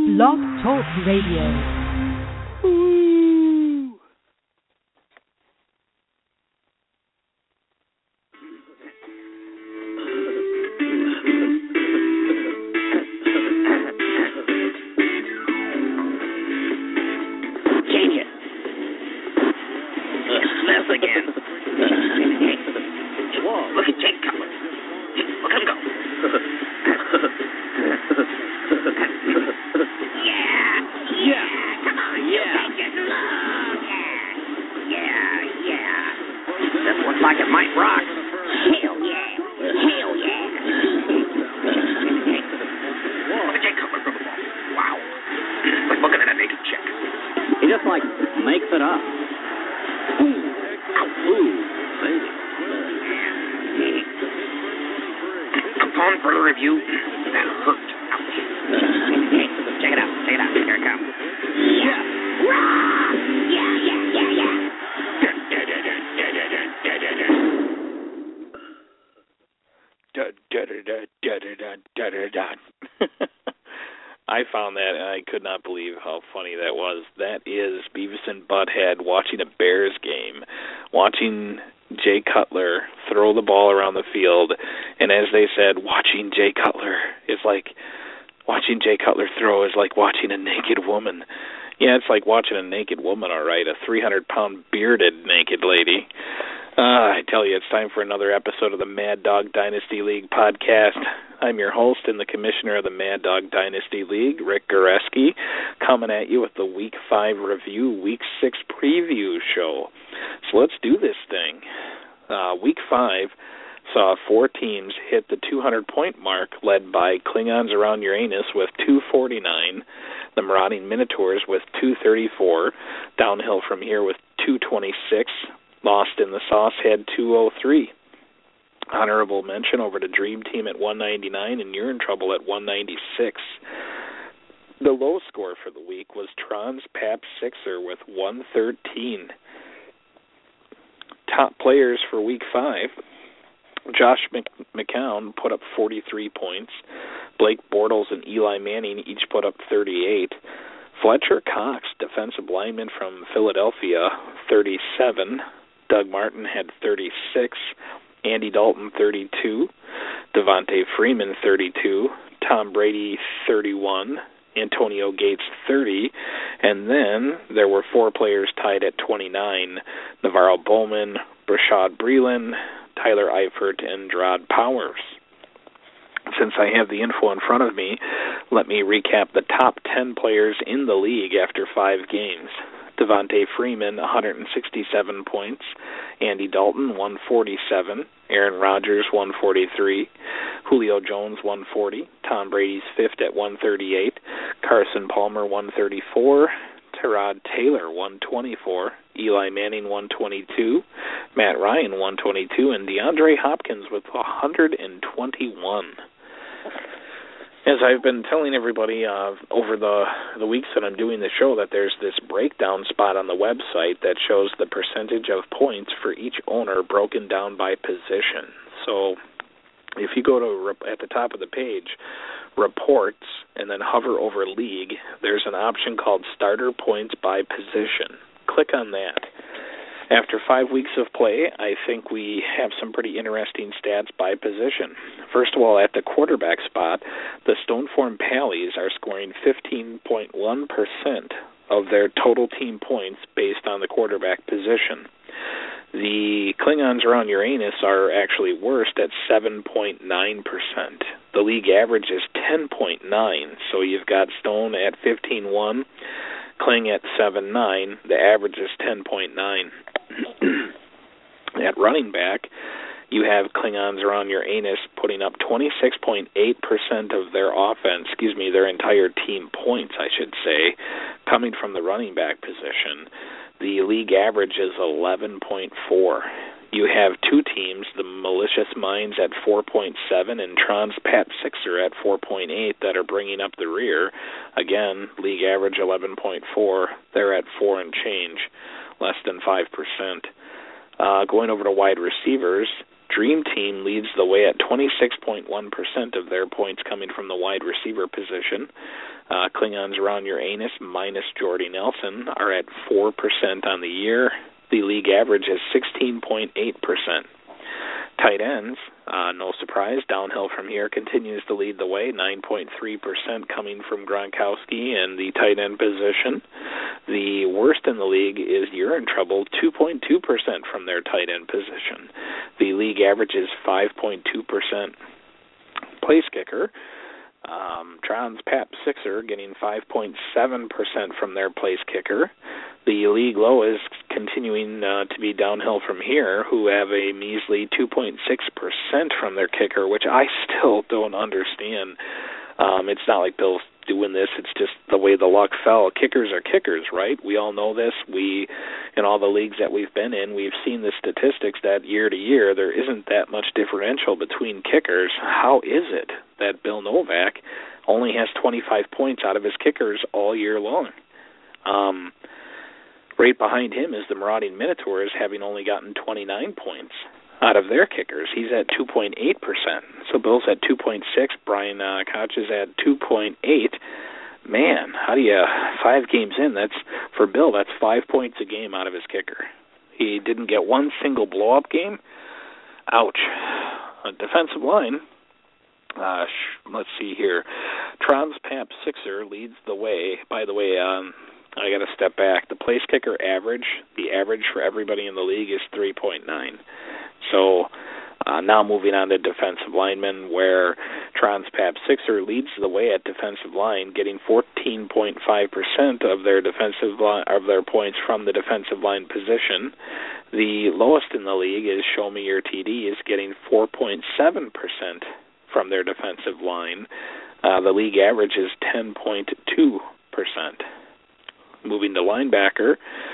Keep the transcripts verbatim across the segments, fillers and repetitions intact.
Blog Talk Radio. I found that, and I could not believe how funny that was. That is Beavis and Butthead watching a Bears game, watching Jay Cutler throw the ball around the field, and as they said, watching Jay Cutler is like, watching Jay Cutler throw is like watching a naked woman. Yeah, it's like watching a naked woman, all right, a three hundred pound bearded naked lady. Uh, I tell you, it's time for another episode of the Mad Dog Dynasty League podcast. I'm your host and the commissioner of the Mad Dog Dynasty League, Rick Goreski, coming at you with the Week five review, Week six preview show. So let's do this thing. Uh, week five saw four teams hit the two hundred point mark, led by Klingons Around Uranus with two forty-nine, the Marauding Minotaurs with two thirty-four, downhill from here with two twenty-six, Lost in the Sauce had two oh three. Honorable mention over to Dream Team at one ninety-nine and You're in Trouble at one ninety-six. The low score for the week was Tron's Pap Sixer with one thirteen. Top players for week five. Josh Mc- McCown put up forty-three points. Blake Bortles and Eli Manning each put up thirty-eight. Fletcher Cox, defensive lineman from Philadelphia, thirty-seven. Doug Martin had thirty-six. Andy Dalton, thirty-two. Devontae Freeman, thirty-two. Tom Brady, thirty-one. Antonio Gates, thirty. And then there were four players tied at twenty-nine. Navarro Bowman, Brashad Breeland, Tyler Eifert, and Drod Powers. Since I have the info in front of me, let me recap the top ten players in the league after five games. Devontae Freeman, one hundred sixty-seven points. Andy Dalton, one forty-seven. Aaron Rodgers, one forty-three. Julio Jones, one forty. Tom Brady's fifth at one thirty-eight. Carson Palmer, one thirty-four. Tyrod Taylor, one twenty-four. Eli Manning, one twenty-two. Matt Ryan, one twenty-two. And DeAndre Hopkins with one hundred twenty-one. As I've been telling everybody uh, over the the weeks that I'm doing the show, that there's this breakdown spot on the website that shows the percentage of points for each owner broken down by position. So if you go to, at the top of the page, reports, and then hover over league, there's an option called starter points by position. Click on that. After five weeks of play, I think we have some pretty interesting stats by position. First of all, at the quarterback spot, the Stoneform Pallies are scoring fifteen point one percent of their total team points based on the quarterback position. The Klingons Around Uranus are actually worst at seven point nine percent. The league average is ten point nine, so you've got Stone at fifteen point one, Kling at seven point nine, the average is ten point nine. At running back, you have Klingons Around Uranus putting up twenty-six point eight percent of their offense, excuse me, their entire team points, I should say, coming from the running back position. The league average is eleven point four. You have two teams, the Malicious Minds at four point seven and Tron's Pat Sixer at four point eight, that are bringing up the rear. Again, league average eleven point four. They're at four and change, less than five percent. Uh, going over to wide receivers, Dream Team leads the way at twenty-six point one percent of their points coming from the wide receiver position. Uh, Klingons Around Uranus minus Jordy Nelson are at four percent on the year. The league average is sixteen point eight percent. Tight ends, uh, no surprise, downhill from here, continues to lead the way, nine point three percent coming from Gronkowski and the tight end position. The worst in the league is You're in Trouble, two point two percent from their tight end position. The league average is five point two percent. Place kicker, um, Tron's Pap Sixer getting five point seven percent from their place kicker. The league low is continuing uh, to be downhill from here, who have a measly two point six percent from their kicker, which I still don't understand. Um, it's not like Bill's doing this. It's just the way the luck fell. Kickers are kickers, right? We all know this. We, in all the leagues that we've been in, we've seen the statistics that year to year there isn't that much differential between kickers. How is it that Bill Novak only has twenty-five points out of his kickers all year long? Um... Right behind him is the Marauding Minotaurs, having only gotten twenty-nine points out of their kickers. He's at two point eight percent. So Bill's at two point six. Brian uh, Koch is at two point eight. Man, how do you, five games in, that's, for Bill, that's five points a game out of his kicker. He didn't get one single blow-up game. Ouch. A defensive line, uh, sh- let's see here. Tron's Pap Sixer leads the way. By the way, um, I got to step back. The place kicker average, the average for everybody in the league is three point nine. So uh, now moving on to defensive linemen, where Tron's Pap Sixer leads the way at defensive line, getting fourteen point five percent of their defensive line, of their points from the defensive line position. The lowest in the league is Show Me Your T D, is getting four point seven percent from their defensive line. Uh, the league average is ten point two percent. Moving to linebacker,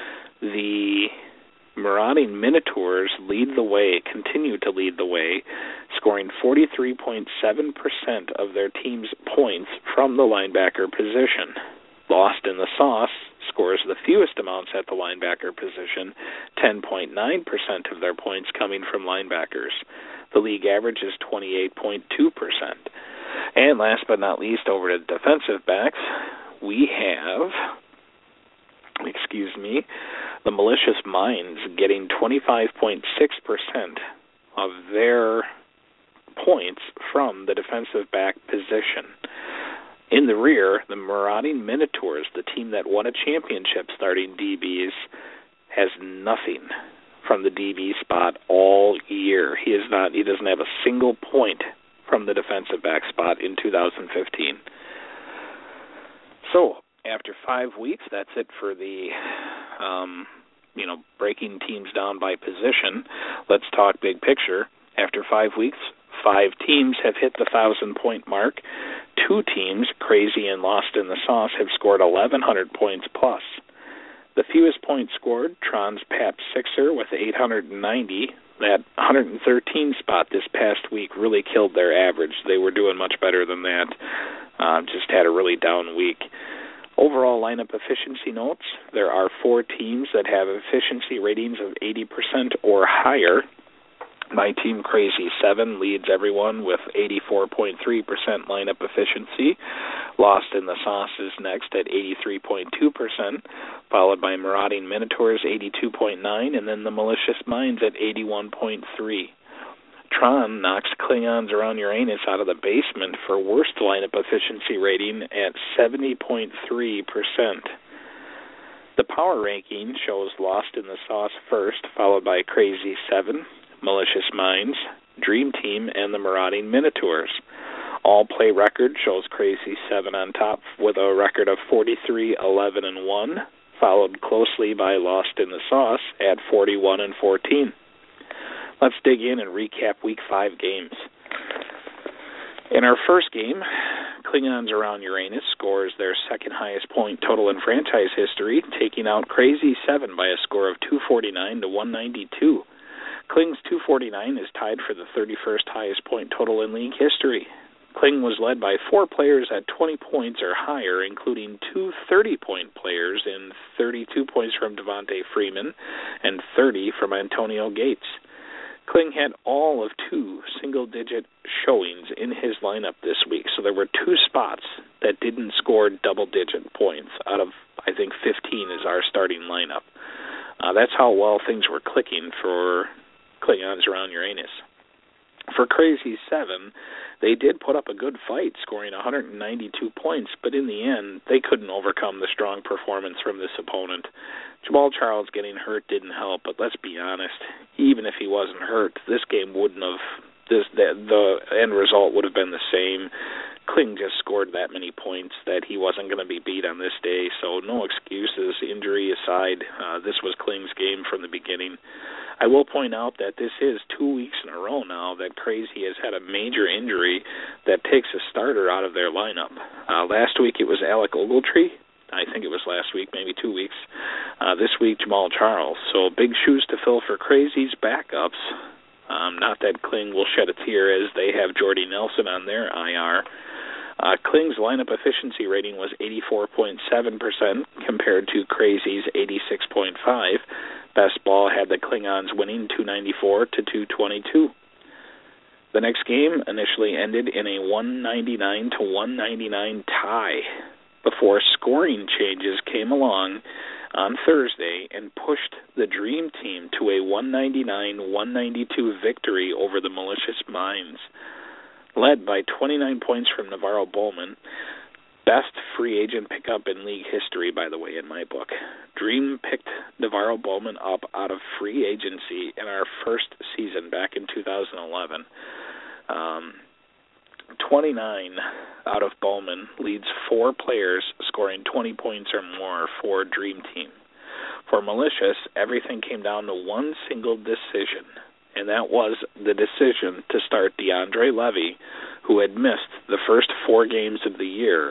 the Marauding Minotaurs lead the way, continue to lead the way, scoring forty-three point seven percent of their team's points from the linebacker position. Lost in the Sauce scores the fewest amounts at the linebacker position, ten point nine percent of their points coming from linebackers. The league average is twenty-eight point two percent. And last but not least, over to defensive backs, we have... excuse me, the Malicious Minds getting twenty-five point six percent of their points from the defensive back position. In the rear, the Marauding Minotaurs, the team that won a championship starting D Bs, has nothing from the D B spot all year. He is not. He doesn't have a single point from the defensive back spot in two thousand fifteen. So, after five weeks, that's it for the, um, you know, breaking teams down by position. Let's talk big picture. After five weeks, five teams have hit the thousand-point mark. Two teams, Crazy and Lost in the Sauce, have scored eleven hundred points plus. The fewest points scored, Tron's Pap Sixer with eight hundred ninety. That one hundred thirteen spot this past week really killed their average. They were doing much better than that. Uh, just had a really down week. Overall lineup efficiency notes, there are four teams that have efficiency ratings of eighty percent or higher. My team, Crazy seven, leads everyone with eighty-four point three percent lineup efficiency. Lost in the Sauce is next at eighty-three point two percent, followed by Marauding Minotaurs, eighty-two point nine percent, and then the Malicious Minds at eighty-one point three percent. Tron knocks Klingons Around Uranus out of the basement for worst lineup efficiency rating at seventy point three percent. The power ranking shows Lost in the Sauce first, followed by Crazy seven, Malicious Minds, Dream Team, and the Marauding Minotaurs. All play record shows Crazy seven on top with a record of forty-three, eleven, and one, followed closely by Lost in the Sauce at forty-one and fourteen. Let's dig in and recap Week five games. In our first game, Klingons Around Uranus scores their second highest point total in franchise history, taking out Crazy seven by a score of two forty-nine to one ninety-two. Kling's two forty-nine is tied for the thirty-first highest point total in league history. Kling was led by four players at twenty points or higher, including two thirty-point players in thirty-two points from Devontae Freeman and thirty from Antonio Gates. Kling had all of two single-digit showings in his lineup this week, so there were two spots that didn't score double-digit points out of, I think, fifteen is our starting lineup. Uh, that's how well things were clicking for Klingons around Uranus. For Crazy seven, they did put up a good fight, scoring one hundred ninety-two points, but in the end, they couldn't overcome the strong performance from this opponent. Jamal Charles getting hurt didn't help, but let's be honest, even if he wasn't hurt, this game wouldn't have, this, the, the end result would have been the same. Kling just scored that many points that he wasn't going to be beat on this day, so no excuses, injury aside. Uh, this was Kling's game from the beginning. I will point out that this is two weeks in a row now that Crazy has had a major injury that takes a starter out of their lineup. Uh, last week it was Alec Ogletree. I think it was last week, maybe two weeks. Uh, this week, Jamal Charles. So big shoes to fill for Crazy's backups. Um, not that Kling will shed a tear as they have Jordy Nelson on their I R. Uh, Kling's lineup efficiency rating was eighty-four point seven percent compared to Crazy's eighty-six point five percent. Best ball had the Klingons winning two ninety-four to two twenty-two. The next game initially ended in a one ninety-nine to one ninety-nine tie before scoring changes came along on Thursday and pushed the Dream Team to a one ninety-nine to one ninety-two victory over the Malicious Minds. Led by twenty-nine points from Navarro Bowman, best free agent pickup in league history, by the way, in my book. Dream picked Navarro Bowman up out of free agency in our first season back in two thousand eleven. Um, twenty-nine out of Bowman leads four players scoring twenty points or more for Dream Team. For Malicious, everything came down to one single decision, and that was the decision to start DeAndre Levy, who had missed the first four games of the year.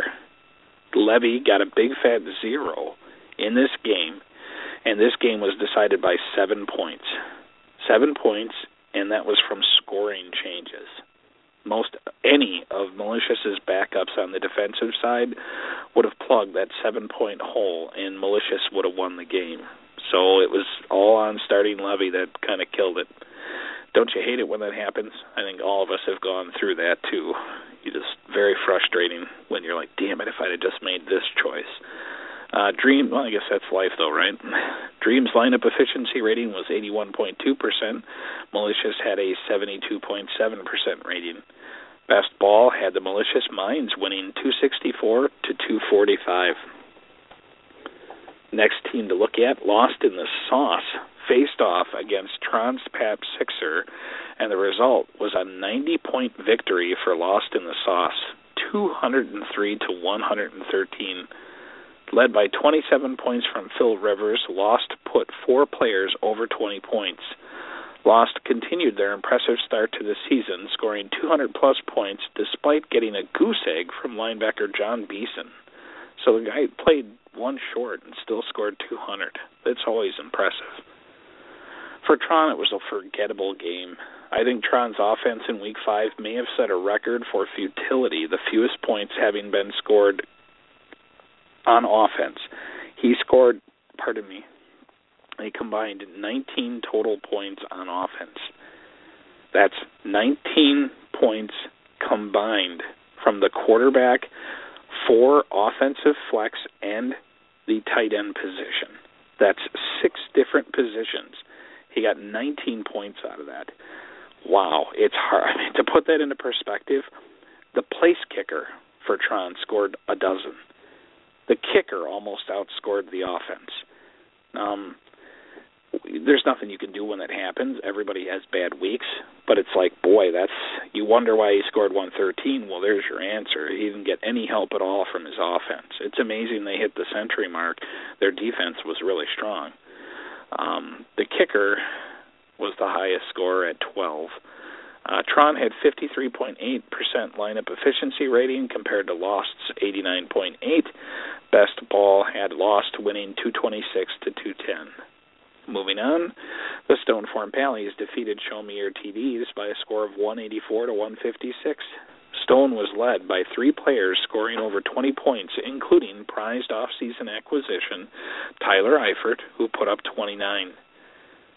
Levy got a big fat zero in this game, and this game was decided by seven points. Seven points, and that was from scoring changes. Most any of Malicious's backups on the defensive side would have plugged that seven-point hole, and Malicious would have won the game. So it was all on starting Levy that kind of killed it. Don't you hate it when that happens? I think all of us have gone through that too. It's just very frustrating when you're like, damn it, if I'd have just made this choice. Uh, Dream, well, I guess that's life though, right? Dream's lineup efficiency rating was eighty-one point two percent. Malicious had a seventy-two point seven percent rating. Best ball had the Malicious Minds winning two sixty-four to two forty-five. Next team to look at, Lost in the Sauce, faced off against Transpap Sixer, and the result was a ninety-point victory for Lost in the Sauce, two hundred three to one hundred thirteen. Led by twenty-seven points from Phil Rivers, Lost put four players over twenty points. Lost continued their impressive start to the season, scoring two hundred plus points despite getting a goose egg from linebacker John Beeson. So the guy played one short and still scored two hundred. That's always impressive. For Tron, it was a forgettable game. I think Tron's offense in Week five may have set a record for futility, the fewest points having been scored on offense. He scored, pardon me, a combined nineteen total points on offense. That's nineteen points combined from the quarterback, four offensive flex, and the tight end position. That's six different positions. He got nineteen points out of that. Wow, it's hard. I mean, to put that into perspective, the place kicker for Tron scored a dozen. The kicker almost outscored the offense. Um, there's nothing you can do when that happens. Everybody has bad weeks, but it's like, boy, that's you wonder why he scored one thirteen. Well, there's your answer. He didn't get any help at all from his offense. It's amazing they hit the century mark. Their defense was really strong. Um, the kicker was the highest score at twelve. Uh, Tron had fifty-three point eight percent lineup efficiency rating compared to Lost's eighty-nine point eight. Best ball had Lost winning two twenty-six to two ten. Moving on, the Stoneform Pallies defeated Show Me Your T Ds by a score of one eighty-four to one fifty-six. Stone was led by three players scoring over twenty points, including prized off-season acquisition Tyler Eifert, who put up twenty-nine.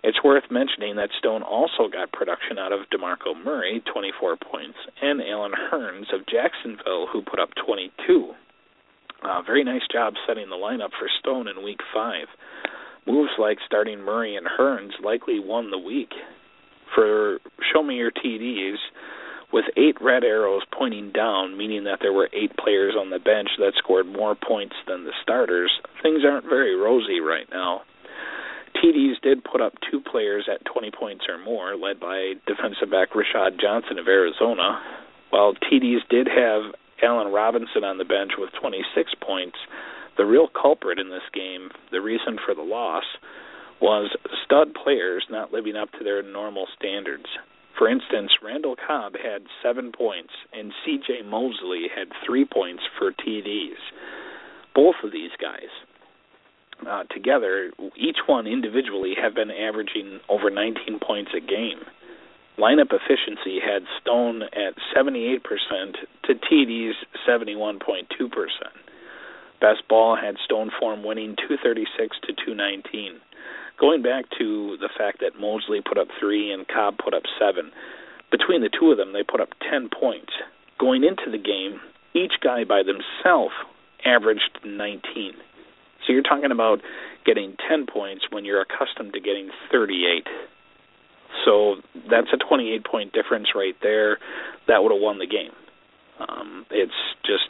It's worth mentioning that Stone also got production out of DeMarco Murray, twenty-four points, and Alan Hearns of Jacksonville, who put up twenty-two. Uh, very nice job setting the lineup for Stone in Week five. Moves like starting Murray and Hearns likely won the week. For Show Me Your T Ds, with eight red arrows pointing down, meaning that there were eight players on the bench that scored more points than the starters, things aren't very rosy right now. T Ds did put up two players at twenty points or more, led by defensive back Rashad Johnson of Arizona, while T Ds did have Allen Robinson on the bench with twenty-six points. The real culprit in this game, the reason for the loss, was stud players not living up to their normal standards. For instance, Randall Cobb had seven points, and C J Mosley had three points for T Ds. Both of these guys, Uh, together, each one individually have been averaging over nineteen points a game. Lineup efficiency had Stone at seventy-eight percent to T D's seventy-one point two percent. Best ball had Stone form winning two thirty-six to two nineteen. Going back to the fact that Mosley put up three and Cobb put up seven, between the two of them, they put up ten points. Going into the game, each guy by themselves averaged nineteen. So you're talking about getting ten points when you're accustomed to getting thirty-eight. So that's a twenty-eight point difference right there. That would have won the game. Um, it's just,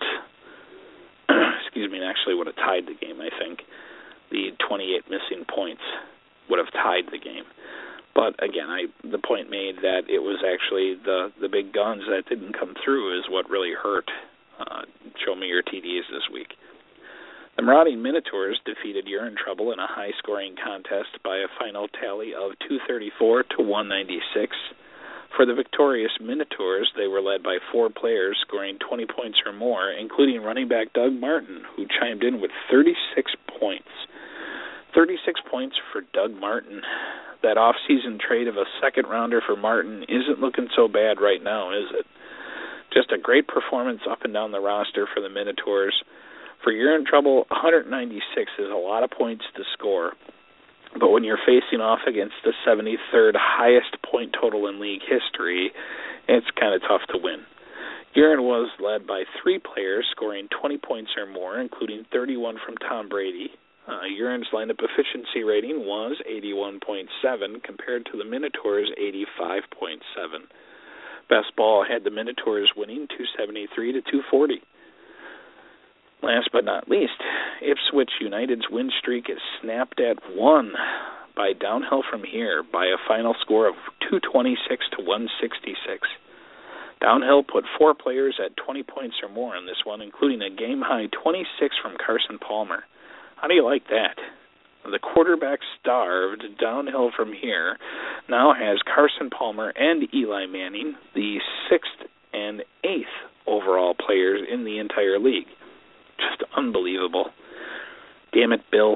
excuse me, actually would have tied the game, I think. The twenty-eight missing points would have tied the game. But again, I the point made that it was actually the, the big guns that didn't come through is what really hurt uh, Show Me Your T Ds this week. The Marauding Minotaurs defeated You're in Trouble in a high-scoring contest by a final tally of two thirty-four to one ninety-six. For the victorious Minotaurs, they were led by four players scoring twenty points or more, including running back Doug Martin, who chimed in with thirty-six points. thirty-six points for Doug Martin. That off-season trade of a second-rounder for Martin isn't looking so bad right now, is it? Just a great performance up and down the roster for the Minotaurs. For You're in Trouble, one ninety-six is a lot of points to score. But when you're facing off against the seventy-third highest point total in league history, it's kind of tough to win. Urine was led by three players scoring twenty points or more, including thirty-one from Tom Brady. Uh, Urine's lineup efficiency rating was eighty-one point seven compared to the Minotaurs' eighty-five point seven. Best ball had the Minotaurs winning two seventy-three to two forty. Last but not least, Ipswich United's win streak is snapped at one by Downhill From Here by a final score of two twenty-six to one sixty-six. Downhill put four players at twenty points or more in this one, including a game-high twenty-six from Carson Palmer. How do you like that? The quarterback-starved Downhill From Here now has Carson Palmer and Eli Manning, the sixth and eighth overall players in the entire league. Just unbelievable. Damn it, Bill.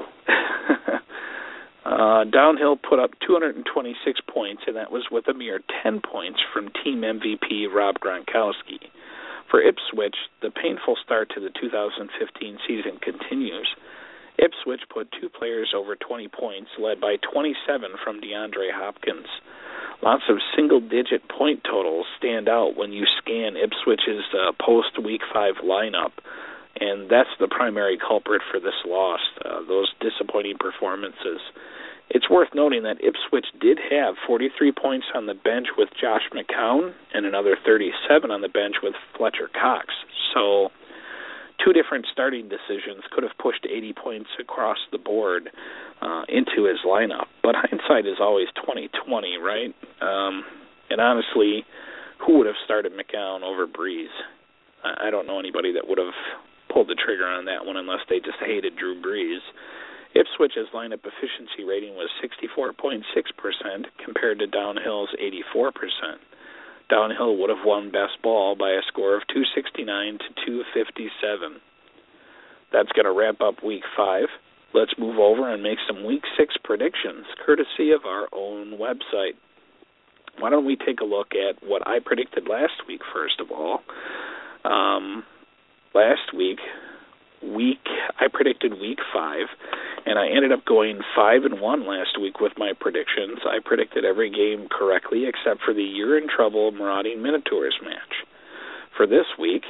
uh, Downhill put up two twenty-six points, and that was with a mere ten points from team M V P Rob Gronkowski. For Ipswich, the painful start to the two thousand fifteen season continues. Ipswich put two players over twenty points, led by twenty-seven from DeAndre Hopkins. Lots of single-digit point totals stand out when you scan Ipswich's uh, post-Week five lineup. And that's the primary culprit for this loss, uh, those disappointing performances. It's worth noting that Ipswich did have forty-three points on the bench with Josh McCown and another thirty-seven on the bench with Fletcher Cox. So two different starting decisions could have pushed eighty points across the board uh, into his lineup. But hindsight is always twenty twenty, right? Um, and honestly, who would have started McCown over Breeze? I don't know anybody that would have pulled the trigger on that one unless they just hated Drew Brees. Ipswich's lineup efficiency rating was sixty-four point six percent compared to Downhill's eighty-four percent. Downhill would have won best ball by a score of two sixty-nine to two fifty-seven. That's going to wrap up Week five. Let's move over and make some Week six predictions, courtesy of our own website. Why don't we take a look at what I predicted last week, first of all. Um... Last week, week I predicted week five, and I ended up going five and one last week with my predictions. I predicted every game correctly except for the You're in Trouble Marauding Minotaurs match. For this week,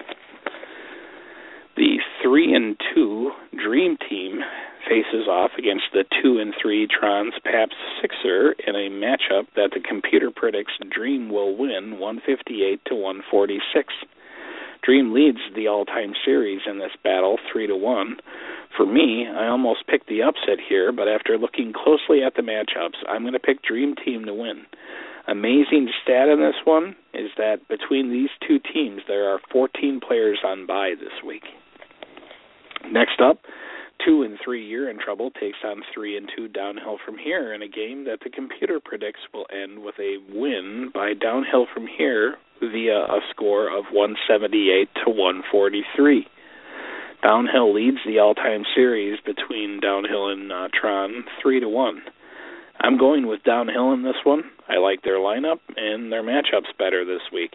the three and two Dream Team faces off against the two and three Trons Paps Sixer in a matchup that the computer predicts Dream will win one fifty-eight to one forty-six. Dream leads the all-time series in this battle three to one. For me, I almost picked the upset here, but after looking closely at the matchups, I'm going to pick Dream Team to win. Amazing stat in this one is that between these two teams, there are fourteen players on bye this week. Next up, two and three You're in Trouble takes on three and two Downhill from Here in a game that the computer predicts will end with a win by Downhill from Here via a score of one seventy-eight to one forty-three. Downhill leads the all-time series between Downhill and uh, Tron three to one. I'm going with Downhill in this one. I like their lineup and their matchups better this week.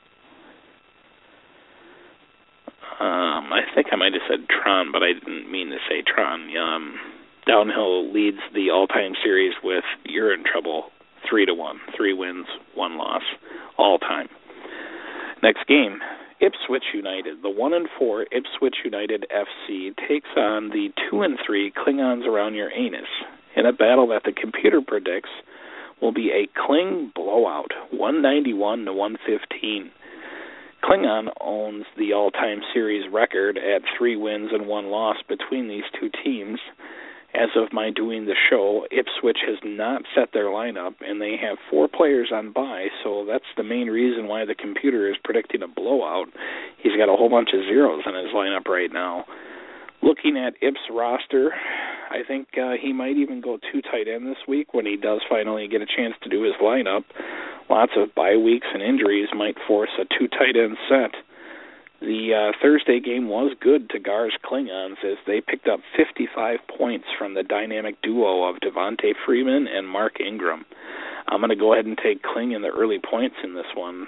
Um, I think I might have said Tron, but I didn't mean to say Tron. Um, Downhill leads the all-time series with You're in Trouble three to one. Three wins, one loss, all time. Next game, Ipswich United. The one and four Ipswich United F C takes on the two and three Klingons Around Your Anus in a battle that the computer predicts will be a Kling blowout, one ninety-one to one fifteen. Klingon owns the all-time series record at three wins and one loss between these two teams. As of my doing the show, Ipswich has not set their lineup, and they have four players on bye, so that's the main reason why the computer is predicting a blowout. He's got a whole bunch of zeros in his lineup right now. Looking at Ips' roster, I think uh, he might even go two tight end this week when he does finally get a chance to do his lineup. Lots of bye weeks and injuries might force a two tight end set. The uh, Thursday game was good to Gar's Klingons as they picked up fifty-five points from the dynamic duo of Devontae Freeman and Mark Ingram. I'm going to go ahead and take Kling in the early points in this one.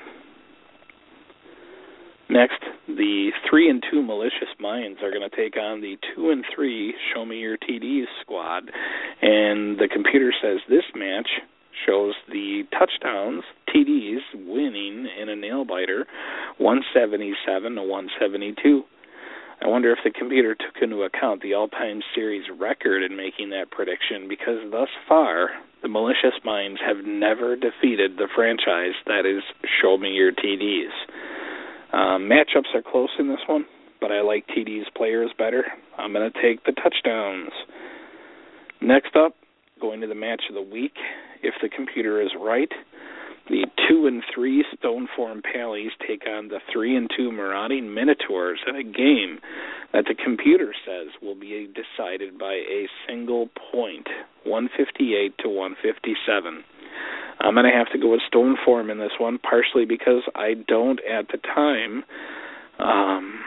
Next, the three and two Malicious Minds are going to take on the two and three Show Me Your T Ds squad, and the computer says this match shows the touchdowns, T Ds, winning in a nail-biter, one seventy-seven to one seventy-two. I wonder if the computer took into account the all-time series record in making that prediction, because thus far, the Malicious Minds have never defeated the franchise that is Show Me Your T Ds. Um, matchups are close in this one, but I like T D's players better. I'm going to take the touchdowns. Next up, going to the match of the week, if the computer is right, the two and three Stoneform Pallies take on the three and two Marauding Minotaurs in a game that the computer says will be decided by a single point, one fifty-eight to one fifty-seven. I'm going to have to go with Stoneform in this one, partially because I don't at the time, um,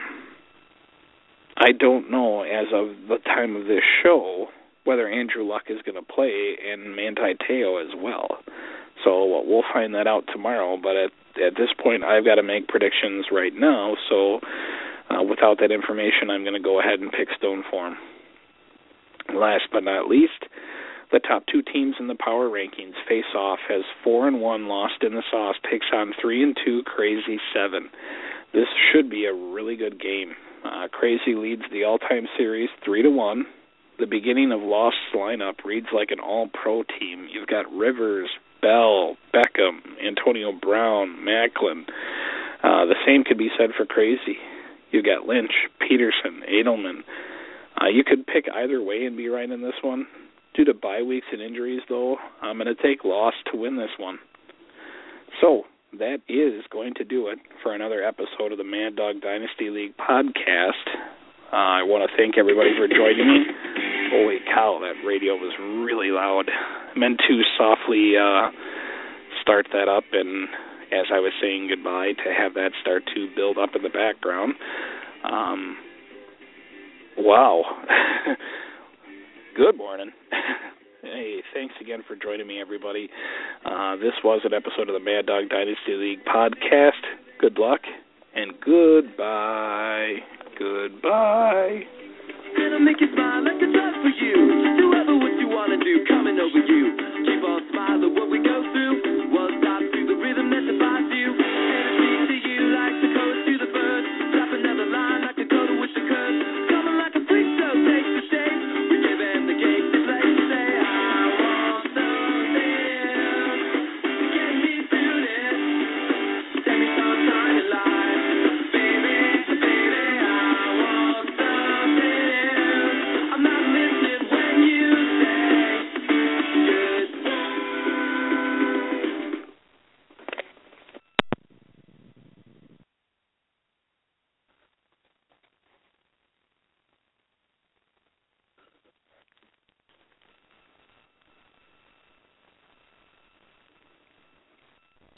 I don't know as of the time of this show whether Andrew Luck is going to play and Manti Te'o as well. So we'll find that out tomorrow, but at, at this point I've got to make predictions right now, so uh, without that information I'm going to go ahead and pick Stoneform. Last but not least, the top two teams in the power rankings face off as four and one Lost in the Sauce takes on three and two Crazy seven. This should be a really good game. Uh, Crazy leads the all-time series three to one. The beginning of Lost's lineup reads like an all-pro team. You've got Rivers, Bell, Beckham, Antonio Brown, Macklin. Uh, the same could be said for Crazy. You've got Lynch, Peterson, Edelman. Uh, you could pick either way and be right in this one. Due to bye weeks and injuries, though, I'm going to take Lost to win this one. So, that is going to do it for another episode of the Mad Dog Dynasty League podcast. Uh, I want to thank everybody for joining me. Holy cow, that radio was really loud. I meant to softly uh, start that up, and as I was saying goodbye, to have that start to build up in the background. Um, wow. Good morning. Hey, thanks again for joining me, everybody. Uh, this was an episode of the Mad Dog Dynasty League podcast. Good luck, and goodbye. Goodbye. make you smile like it's right for you.